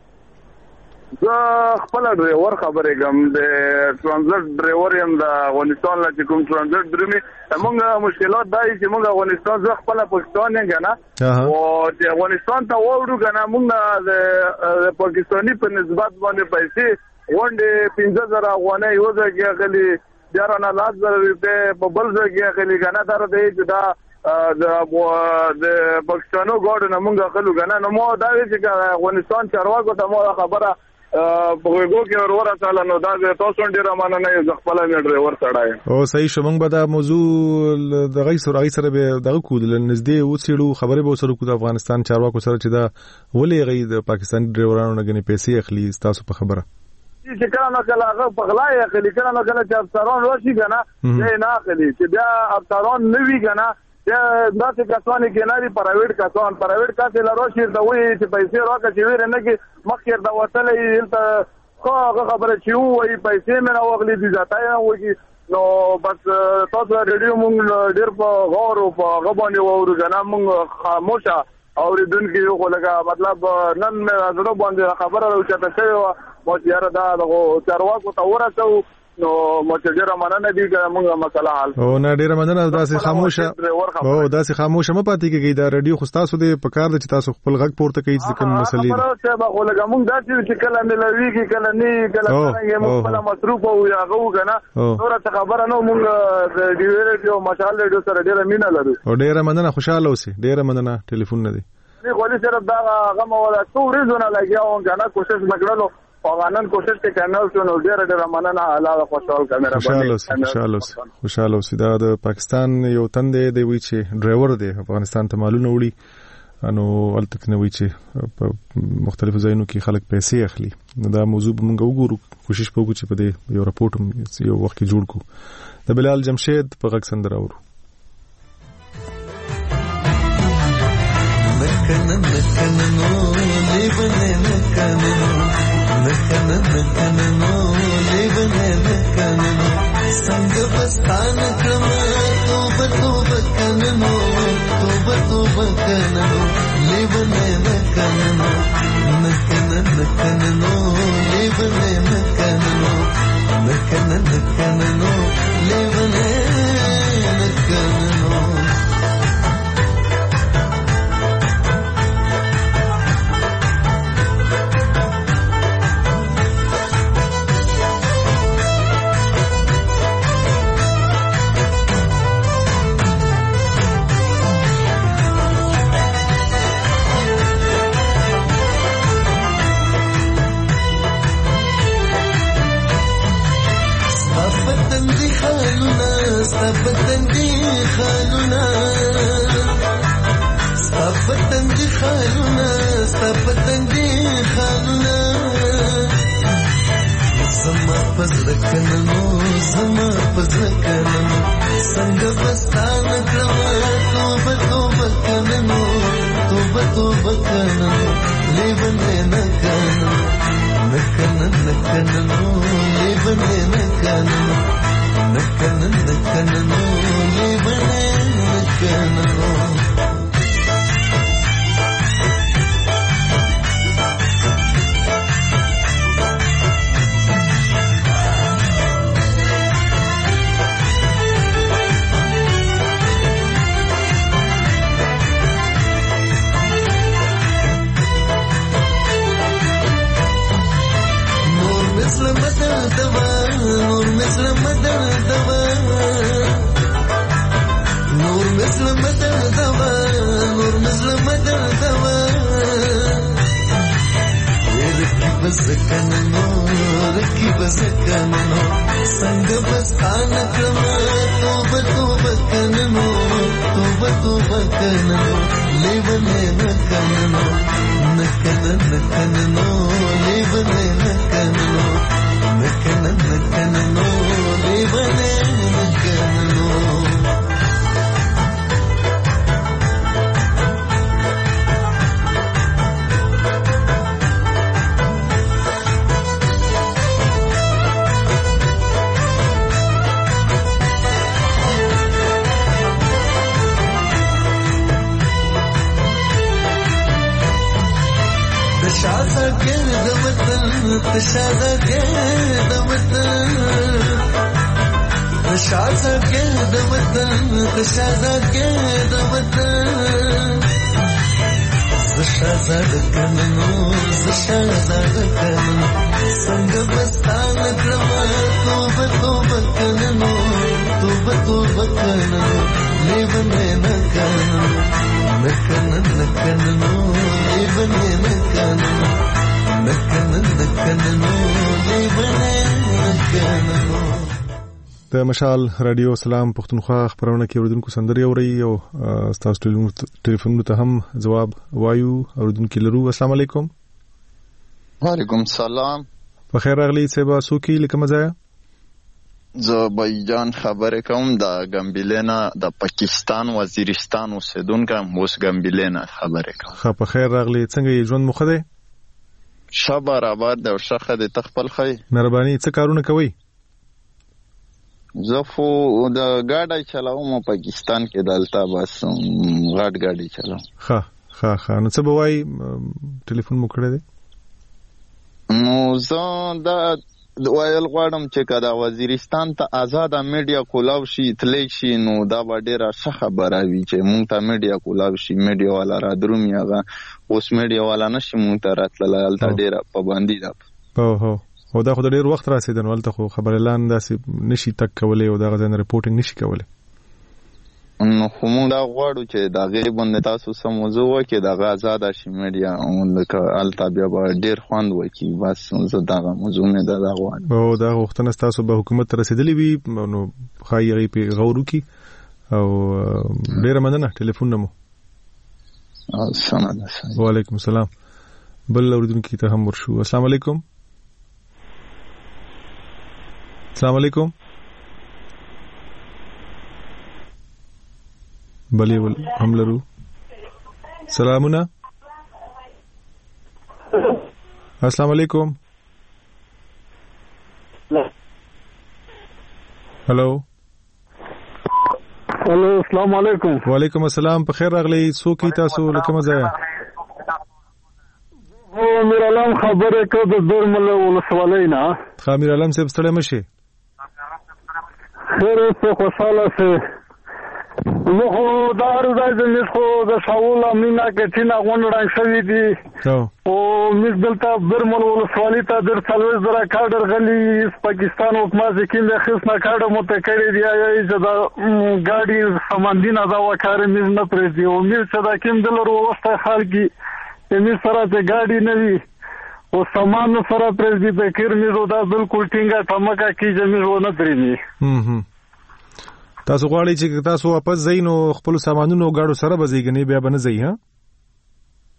Speaker 17: زه خپل ډرایور خبرې کوم د ترانزیت ډرایور یم د افغانستان لا چې کوم ترانزیت درمي موږ مشکلات دای چې موږ افغانستان زه خپل پاکستان یم کنه او چې افغانستان ته وړو کنه موږ د پاکستاني په نسبت باندې پیسې وړاندې پنځه زره افغانۍ یو ځای کې غلي ډیر نه لاس زره په بل ځای کې غلي کنه در دی چې دا د د پاکستانو ګوډ نه موږ خلک کنه نو مو دا چې افغانستان چارواکو ته مو خبره په وګو کې ورور تعالی نو دا تاسو ډیر ماننه یو خپل مې ډرایور سړای
Speaker 1: او صحیح شومنګ به دا موضوع د غي سره غي سره به دغه کود لنځدې او سړو خبره به سره کو د افغانستان چارواکو سره چې دا ولې غي د پاکستان ډرایورانو نه غني پیسې اخلي تاسو په خبره
Speaker 17: چې کله نو کله هغه پغلای اخلي کله نو کله چې افسران راشي کنه یې نه اخلي چې بیا افسران نه وی کنه یا داسې کسان کې نه دي پرایویټ کسان پرایویټ کسان لروشي دا وایي چې پیسې راکړي چې ویره نه کې مخکې دا وتلې ته خو خبره چې وایي پیسې مې نه واغلي دي ځاتای وایي نو بس تاسو ریډیو مونږ ډېر په غور او په غبانې وورو کنه مونږ خاموشه اوریدونکو یو خلګه مطلب نن مې زړه باندې خبره راوچته شوی و مو یاره دا دغه چارواکو ته ورسو نو مچ ډیره مننه دي موږ مسله حل
Speaker 1: او نه ډیره مننه داسې خاموشه او داسې خاموشه مې پاتې کېږي دا رادیو خو تاسو د پکار د چې تاسو خپل غږ پورته کوي چې کوم مسلې
Speaker 17: خبره څه به ولګه موږ دا چې کله ملويږي کله نه کله څنګه موږ خپل مصروف او یا غو کنه نور څه خبره نو موږ د ډیو ریډیو مشال ریډیو سره ډیره مینه لرو
Speaker 1: او ډیره مننه خوشاله اوسئ ډیره مننه ټلیفون نه دی
Speaker 17: نه غوړي سره دا غم ولا څو ورځونه لګیاو کنه کوشش وکړلو او نن کوشش وکړنه چې نو ډیره ډیره مننه الله خوشحال کیمرا
Speaker 1: باندې خوشاله اوسئ خوشاله اوسئ دا د پاکستان یو تند دی وی چې ډرایور دی افغانستان ته مالونه وړي انو الته نه وی چې په مختلفو ځایونو کې خلک پیسې اخلي دا موضوع موږ وګورو کوشش وکړو چې په دې یو راپورټ یو وخت کې جوړ کو د بلال جمشید په غږ سندره اورو
Speaker 10: نکن نکن نو لیبنه نکن نکن نکن نو لیبنه نکن سنگ بستان کم توب توب کن نو توب توب کن نو لیبنه نکن نو نکن نکن نو لیبنه نکن نو نکن نکن نو لیبنه خالونه ستا پتنګي خالونه زما پزړه کننو زما پزړه کننو څنګه بستانه کړم توبه توبه کننو توبه توبه کننو لیونه نه کننو نه کنن نه کننو لیونه نه کننو نه کنن نه کننو لیونه نه کننو نور مثل مدر دوا نور مثل مدر دوا نور مثل مدر دوا رکی بزکننو رکی بزکننو سنگ بستان کرما توبه توبه کننو توبه توبه کننو لیونه نکننو نکنن نکننو لیونه نکننو نکنن نکننو لیونه نکننو تشاذا قد وطن تشاذا قد وطن تشاذا قد وطن تشاذا قد وطن زشاذا کننو زشاذا کننو څنګه بستان کړم توبه توبه کننو توبه توبه کننو لیونه نه کننو نکنن نکننو لیونه نه کننو نکنن نکننو لیونه نه کننو.
Speaker 1: د مشال رادیو سلام پښتونخوا خبرونه کې اوریدونکو سندري اوري او تاسو ټلیفون ته هم جواب وایو. اوریدونکو لرو السلام علیکم.
Speaker 18: وعلیکم السلام.
Speaker 1: په خیر راغلی سبا سوکی لکه مزایا
Speaker 18: زه بایجان خبره کوم د ګمبلینا د پاکستان وزیرستان اوسیدونکو اوس ګمبلینا خبره کوم.
Speaker 1: خا په خیر راغلی څنګه ژوند مخ ده؟
Speaker 18: شبا رابر د شخه د تخپل خی
Speaker 1: مهرباني څه کارونه کوي؟
Speaker 18: زه خو د ګاډي چلاوم پاکستان کې دلته بس غاډ ګاډي چلاوم.
Speaker 1: ها ها ها نو څه بوای ټلیفون مو کړی دی؟
Speaker 18: نو زه د وایل غواړم چې کدا وزیرستان ته آزاد میډیا کولاو شي تلی شي نو دا به ډیره ښه خبره وي چې مونږ ته میډیا کولاو شي. میډیا والا را درومي هغه اوس میډیا والا نشي مونږ ته راتلل هلته ډیره پابندي ده.
Speaker 1: هو هو او دا خو ډیر وخت راسیدل ولته خو خبر اعلان داسې نشي تک کولای او دا غزن ریپورټینګ نشي کولای.
Speaker 18: نو خو مونږ دا غواړو چې دا غیر باندې تاسو سم موضوع وکړي دا آزاد شي میډیا او لکه الته بیا به ډیر خوند وکړي. بس زه دا موضوع مې دا غواړم.
Speaker 1: او دا وختونه تاسو به حکومت رسیدلی وي نو خایي په غوړو کې او ډیر مننه ټلیفون نمو.
Speaker 18: السلام علیکم.
Speaker 1: وعلیکم السلام. بل اوریدونکو ته هم ورشو. السلام علیکم. السلام علیکم. بلی ول هم لرو. سلامونه. السلام علیکم. هلو
Speaker 16: هلو السلام علیکم.
Speaker 1: وعلیکم السلام. په خیر راغلی څوک تاسو لکه مزایا؟
Speaker 16: او میر علم خبره کو د درمل ولسوالۍ نه.
Speaker 1: خامیر علم صاحب ستړی مشه.
Speaker 16: خیر څه خوشاله سه نو خو دا راځي د خو د شاول امینا کې چې نه غونډه شوې دي او موږ دلته برمل ولسوالۍ ته در څلور زره کارډر غلي پاکستان حکومت کې د خصنا کارډ متکړی دی چې دا ګاډي سمندینه دا وکړي موږ نه پرېږدي او موږ چې دا کوم دلته وروسته حال کې موږ سره د ګاډي نه وي او سامان سره پرېږدي د کیر موږ دا بالکل ټینګه تمکه کې موږ نه پرېږدي.
Speaker 1: هم تاسو غواړئ چې تاسو واپس ځئ نو خپل سامانونو او ګاډو سره به ځئ کني بیا به نه ځئ؟ ها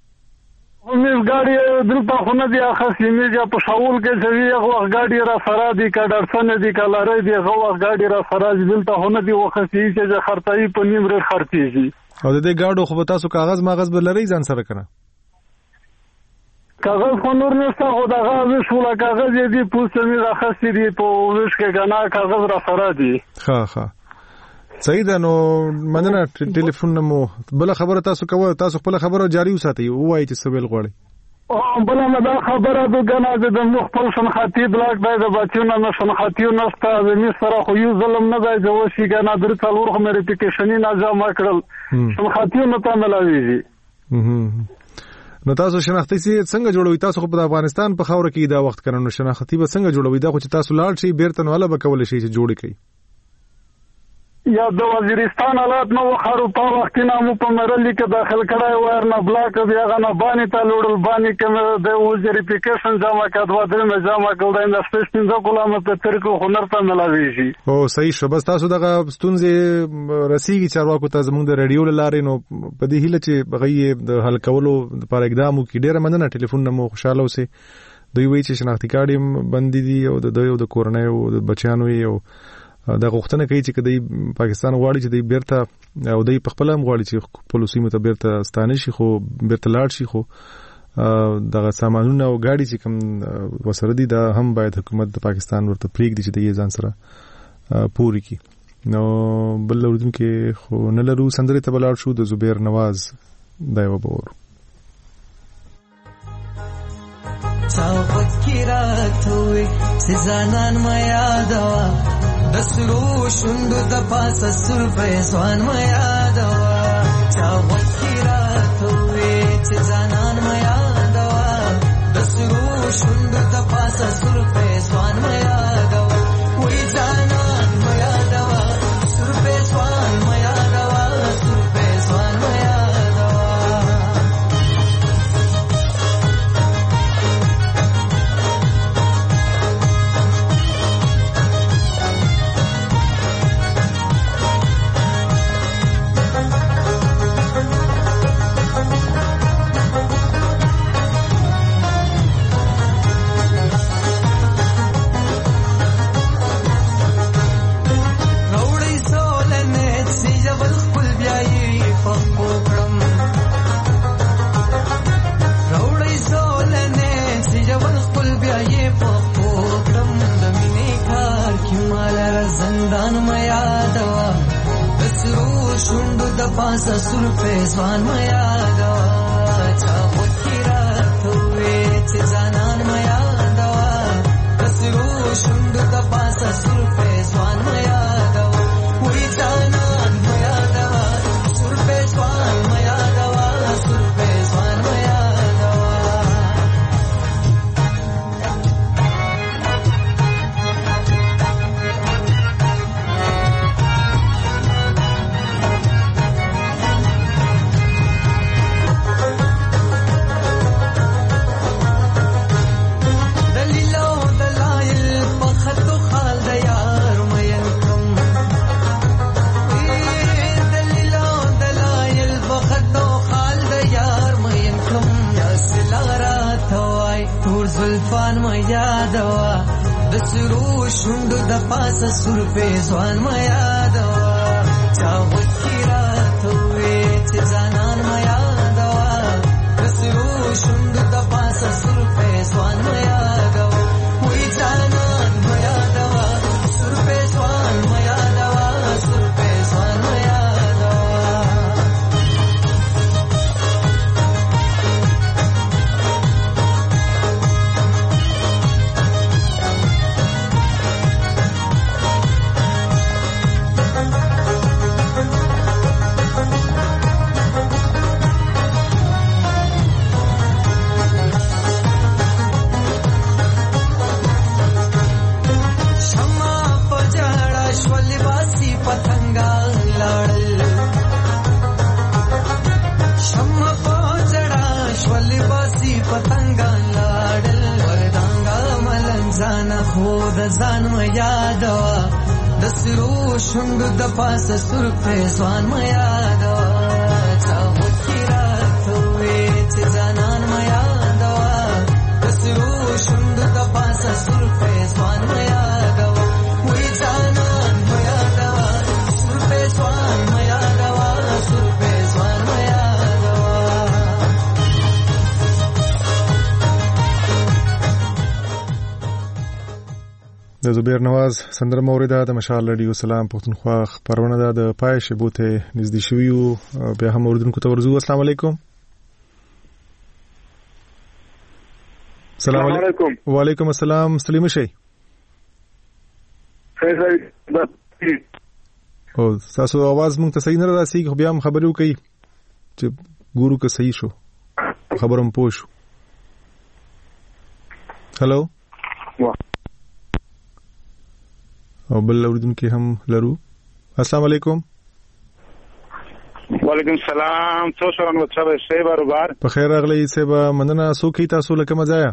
Speaker 16: ګاډي دلته خو نه دي اخستې میږه په شاول کې چې وي هغه وخت ګاډي را سره دي که ډرسنه دي که لارۍ دي هغه وخت ګاډي را سره دي دلته خو نه دي وخستې چې خرڅوي په نیم ریټ خرڅېږي
Speaker 1: او د دې ګاډو خو به تاسو کاغذ ماغذ به لرئ ځان سره که نه
Speaker 16: کاغذ خو نور نشته خو دغه ویش وله کاغذ یې دي پوسټ مې راخستې دي په ویش کې که نه کاغذ را سره دي
Speaker 1: ښه ښه صحیح ده نو مننه ټلیفون نه مو بله خبره تاسو کوه تاسو خپله خبره جاري وساتئ ووایئ چې څه ویل غواړئ
Speaker 16: بله مې دا خبره ده کنه چې د موږ خپل شنخطي بلاک دی د بچیو نه نه شنخطي نشته د مې سره خو یو ظلم نه دی چې وشي که نه درې څلور خو مې ریپلیکیشني نه جمع کړل شنخطیو نه ته میلاویږي
Speaker 1: نو تاسو شناختی سي څنګه جوړوي تاسو خو په افغانستان په خاوره کې دا وخت کړنو نو شناختی به څنګه جوړوي دا خو چې تاسو لاړ شي بیرته نو الله به کول شي چې جوړ کړي
Speaker 16: یا د وزیرستان حالات نو خارو په وخت نه مو په مرلي کې داخل کړای و نه بلاک بیا غنه باندې ته لوړل باندې کې د وزیریفیکیشن جمع کړه دوه درې مې جمع کړل د سپیشن د کومه په ترکو هنر ته ملاويږي
Speaker 1: او صحیح شو بس تاسو دغه ستونزې رسیږي چارواکو ته زموږ د رادیو لارې نو په دې هیله چې بغي د حل کولو لپاره اقدام وکړي ډیره مننه ټلیفون نمو خوشاله اوسئ دوی وایي چې شناختی کارت بندي دي او د دوی د کورنۍ او د بچیانو یو دا غوښتنه کوي چې کدی پاکستان غواړي چې دی بیرته او دی په خپل هم غواړي چې پولیسي مت بیرته ستانه شي خو بیرته لاړ شي خو دغه سامانونه او گاډي چې کوم وسره دي دا هم باید حکومت د پاکستان ورته پریږدي چې د ځان سره پوری کی نو بل ورته کې خو نه لرو سندره ته بلار شو د زبیر نواز دا یو بور
Speaker 10: چاو فکراتوي سزانان ما یادوا دسرو شندو د پاسه سر فیضان ما یادوا چاو فکراتوي سزانان ما یادوا دسرو شندو د پاسه سر فیضان ما یادوا وای ځانان ما یادوا سر فیضان ما یادوا سر فیضان ما پاسا سر فیضان ما یادوا چا فکراتوي چې ځانان ما یادوا دسرو شوندو د پاسا سر فیضان ما یادوا وای ځانان ما یادوا سر فیضان ما یادوا سر فیضان ما یادوا دسرو شوندو د پاسه سر فیضان ما یادوا چا فکراتوي چې ځانان ما یادوا دسرو شوندو د پاسه سر فیضان ما یادوا وای ځانان ما یادوا سر فیضان ما یادوا سر فیضان ما ځان ما یادوا دسرو شوندو د پاسه سر فیضان ما یادوا چا فکراتوي چې ځانان ما یادوا
Speaker 1: د زبیر نواز سندره موریده د مشال رادیو سلام پښتونخوا خبرونه ده د پای شبو ته نږدې شویو بیا هم اوردونکو ته ورزو. السلام علیکم. السلام علیکم. وعلیکم السلام. سلیم شي. او تاسو आवाज مونږ ته صحیح نه راځي خو بیا هم خبرو کوي چې ګورو که صحیح شو خبرم پوه شو. هلو او بل اوردونکو هم لرو. السلام علیکم.
Speaker 16: وعلیکم السلام. څو شرن وڅه شی بروبر
Speaker 1: په خیر راغلی سبا مننه. سو کی تاسو لکه مزایا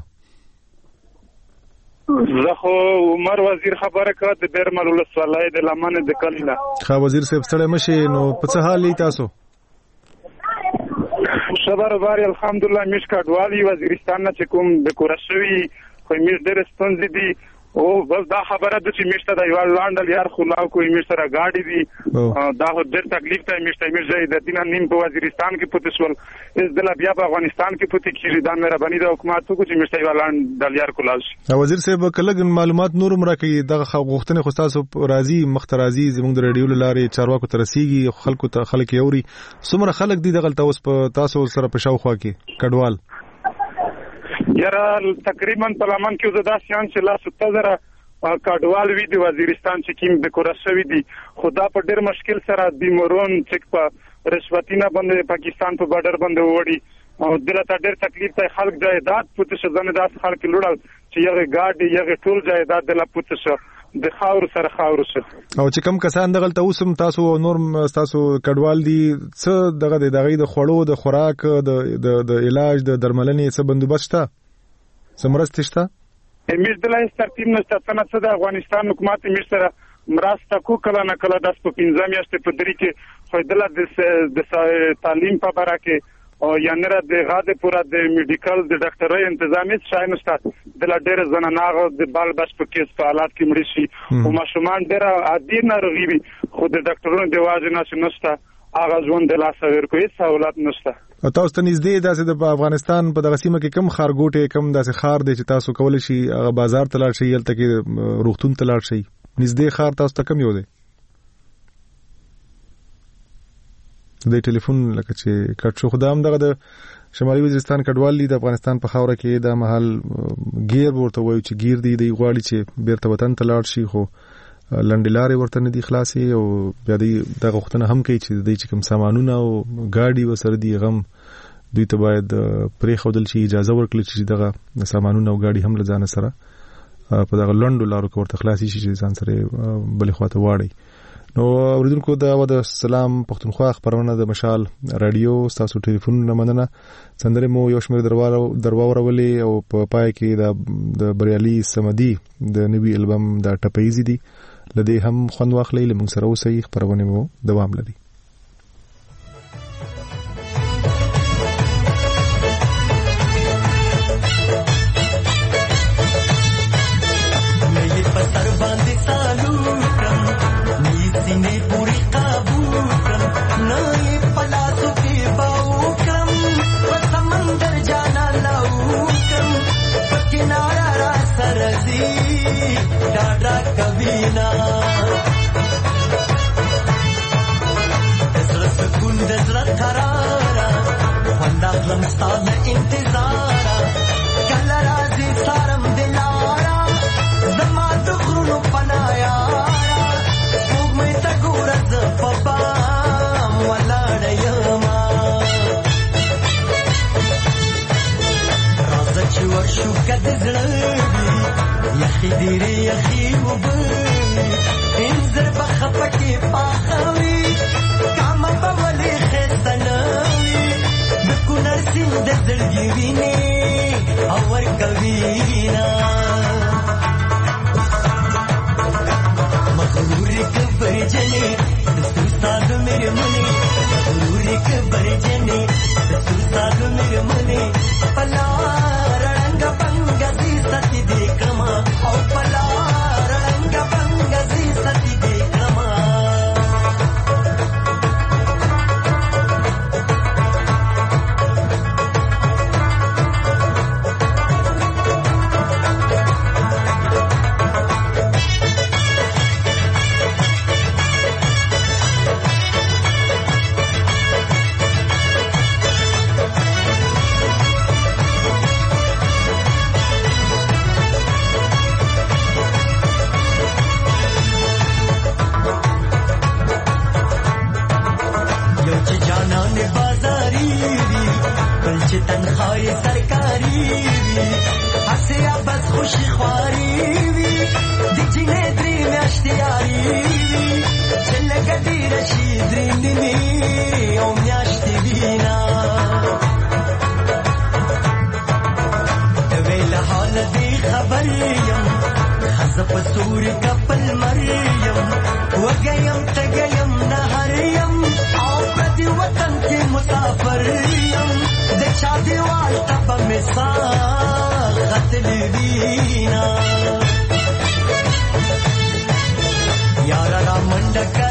Speaker 16: زه خو عمر وزیر خبره کړه د بیرمل ولسوالۍ د لمن د کلینا.
Speaker 1: خا وزیر صاحب ستړی مشي نو په څه حال یې تاسو؟
Speaker 16: خبر بار الحمدلله میش کډوالی وزیرستان نه کوم د کورشوي خو میش ډېر ستونزې دي او بس دا خبره ده چې میش ته د یو لاندل یار خلاو کوی میش سره گاډي دي دا هو ډېر تکلیف ته میش ته میش د دینه نیم په وزیرستان کې پته شول اس د بیا په افغانستان کې پته کیږي دا مې ربانی د حکومت کو چې میش ته یو لاندل یار خلاو شي.
Speaker 1: وزیر صاحب کله معلومات نور مرکه دغه غوښتنه خو تاسو راضي مخترازي زموږ د رادیو لارې چارواکو ترسيږي خلکو ته خلک یوري څومره خلک دي دغه تاسو په تاسو سره په شاوخوا کې کډوال
Speaker 16: یاره تقریبا په لمن کې زدا سیان چې لا ستاسو زره کډوال وی دی وزیرستان چې کیم د کورشوي دي خدا په ډېر مشکل سره د مورون چک په رشوتینه باندې پاکستان په بارډر باندې وړي او دلته ډېر تکلیف ته خلک جایداد پوت شو ځنه داس خلک لوړل چې یغه گاډي یغه ټول جایداد د لا پوت شو د خاور سره خاور شو
Speaker 1: او چې کم کسان دغه اوسم تاسو نور تاسو کډوال دي څه دغه دغه د خوړو د خوراک د د علاج د درملنې څه بندوبست شته سمرست شته؟
Speaker 16: امیش دلای ترتیب نشته څنګه چې د افغانستان حکومت امیش سره مرسته کو کله نه کله د په پنځه میاشتې په دری کې خو دلته د تعلیم په اړه کې او یعنی را د غاده پورا د میډیکل د ډاکټرۍ تنظیمات شای نشته د لا ډېر زنانه د بال بس په کیس په حالات کې مړي شي او ماشومان ډېر عادي ناروغي وي خو د ډاکټرونو د واجب نشته هغه ژوند د لاس ورکوي سہولت نشته.
Speaker 1: او تاسو ته نږدې داسې د افغانستان په دغه سیمه کې کم خارګوټه کم داسې خار دی چې تاسو کولای شي هغه بازار ته لاړ شئ یلته کې روغتون ته لاړ شئ نږدې خار تاسو ته کم یو دی؟ د ټلیفون لکه چې کټ شو خدام دغه د شمالي وزیرستان کډوال دی د افغانستان په خاوره کې د محل غیر ورته وایي چې غیر دی دی غواړي چې بیرته وطن ته لاړ شي خو لنډلارې ورته نه دي خلاصي او بیا دې دغه وختونه هم کوي چې د چې کوم سامانونه او گاډي وسره دي غم دوی ته باید پرې خودل شي اجازه ورکړي چې دغه سامانونه او گاډي هم لزان سره په دغه لنډو لارو کې ورته خلاصي شي چې ځان سره بلې خواته واړي. نو اوریدونکو دا و د سلام پښتونخوا خبرونه د مشال رادیو تاسو ټلیفون نه مننه سندره مو یو شمېر درواله درواورولې او په پای کې د بریالي سمدي د نوي البم د ټپېزي دي لدې هم خوند واخلې لمن سره اوسې خبرونه مو دوام لري.
Speaker 10: لمستانه انتظارا کله راځي سارم دلارا زما د غرونو پنایارا څوک مې ته ګوره زه په بام ولاړه یما راځه چې ورشو که د زړه وي یخې ډېرې یخې اوبه انځر به خفه کې پاخه وي کامه به ولې ښایسته نه نرسیم د زړګي وینې او ورکوي نه مغرورې که برجنې دستو ستا د مېرمنې مغرورې که برجنې دستو ستا د مېرمنې په لار ړنګه بنګه زی ستې دې کړمه او په لار ړنګه بنګه زی ستې دې کړمه
Speaker 19: چې تنخواه سرکاري وي هسې یا بس خوشي خواري وي د جینې درې میاشتې یاري وي چې لږه ډېره شي درې نیمې او میاشتې وینا د ویله حاله دې خبر یم ښځه په سوري کپل مر یم وږی یم تږی یم نهر یم او پردي وطن کې مسافر یم د چا دیوال ته به مې ساه ختلې وینا یاره را منډه